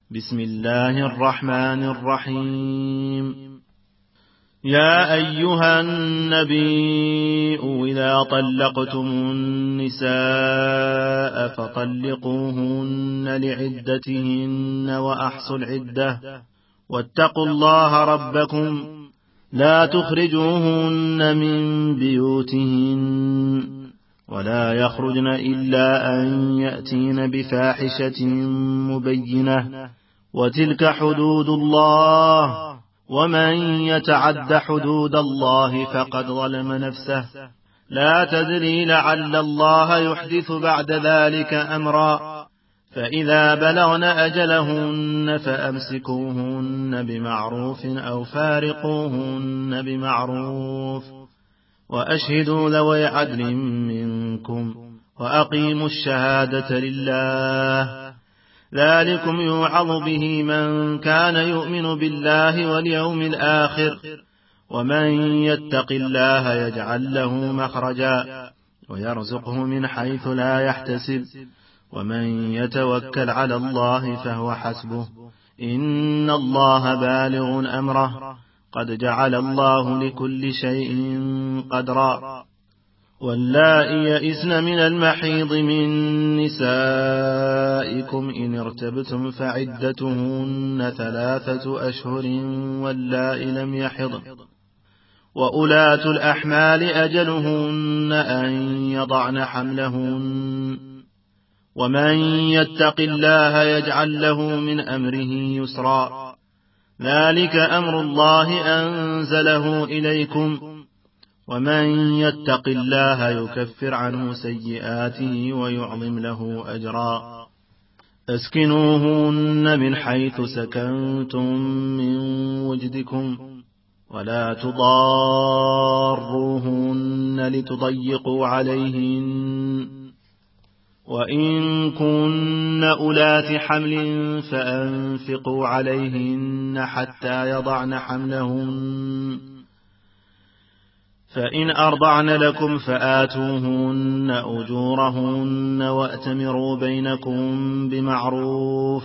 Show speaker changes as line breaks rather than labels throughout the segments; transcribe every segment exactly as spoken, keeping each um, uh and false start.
بسم الله الرحمن الرحيم. يا أيها النبي إذا طلقتم النساء فطلقوهن لعدتهن وأحصوا العدة واتقوا الله ربكم لا تخرجوهن من بيوتهن ولا يخرجن إلا أن يأتين بفاحشة مبينة وتلك حدود الله ومن يتعد حدود الله فقد ظلم نفسه لا تدري لعل الله يحدث بعد ذلك أمرا فإذا بلغن أجلهن فأمسكوهن بمعروف أو فارقوهن بمعروف وأشهدوا ذوي عدل منكم وأقيموا الشهادة لله ذلكم يوعظ به من كان يؤمن بالله واليوم الآخر ومن يتق الله يجعل له مخرجا ويرزقه من حيث لا يحتسب ومن يتوكل على الله فهو حسبه إن الله بالغ أمره قد جعل الله لكل شيء قدرا. واللائي يئسن من المحيض من نسائكم إن ارتبتم فعدتهن ثلاثة أشهر واللائي لم يحضن وأولاة الأحمال أجلهن أن يضعن حملهن ومن يتق الله يجعل له من أمره يسرا ذلك أمر الله أنزله إليكم ومن يتق الله يكفر عنه سيئاته ويعظم له أجرا. اسكنوهن من حيث سكنتم من وجدكم ولا تضاروهن لتضيقوا عليهن وإن كن أولات حمل فأنفقوا عليهن حتى يضعن حملهن فإن أرضعن لكم فآتوهن أجورهن وأتمروا بينكم بمعروف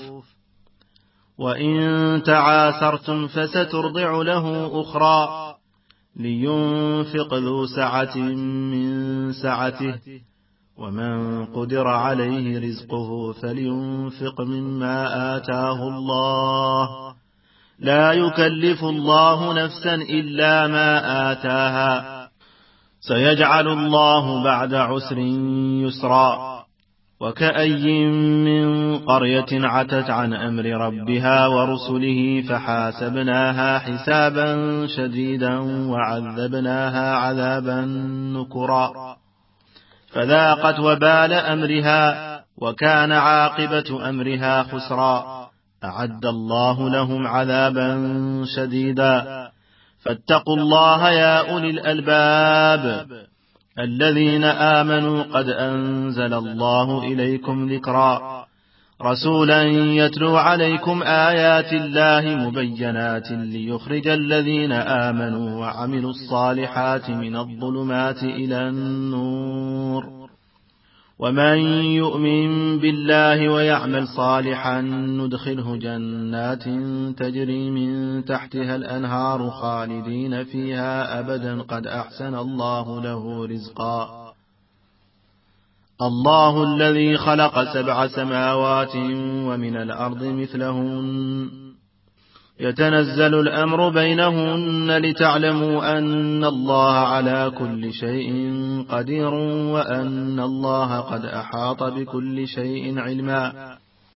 وإن تعاثرتم فسترضع له أخرى لينفق ذو سعة من سعته ومن قدر عليه رزقه فلينفق مما آتاه الله لا يكلف الله نفسا إلا ما آتاها سيجعل الله بعد عسر يسرا. وكأي من قرية عتت عن أمر ربها ورسله فحاسبناها حسابا شديدا وعذبناها عذابا نكرا فذاقت وبال أمرها وكان عاقبة أمرها خسرا أعد الله لهم عذابا شديدا. فاتقوا الله يا أولي الألباب الذين آمنوا قد أنزل الله إليكم ذكرا رسولا يتلو عليكم آيات الله مبينات ليخرج الذين آمنوا وعملوا الصالحات من الظلمات إلى النور ومن يؤمن بالله ويعمل صالحا ندخله جنات تجري من تحتها الأنهار خالدين فيها أبدا قد أحسن الله له رزقا. الله الذي خلق سبع سماوات ومن الأرض مثلهن يتنزل الأمر بينهن لتعلموا أن الله على كل شيء قدير وأن الله قد أحاط بكل شيء علما.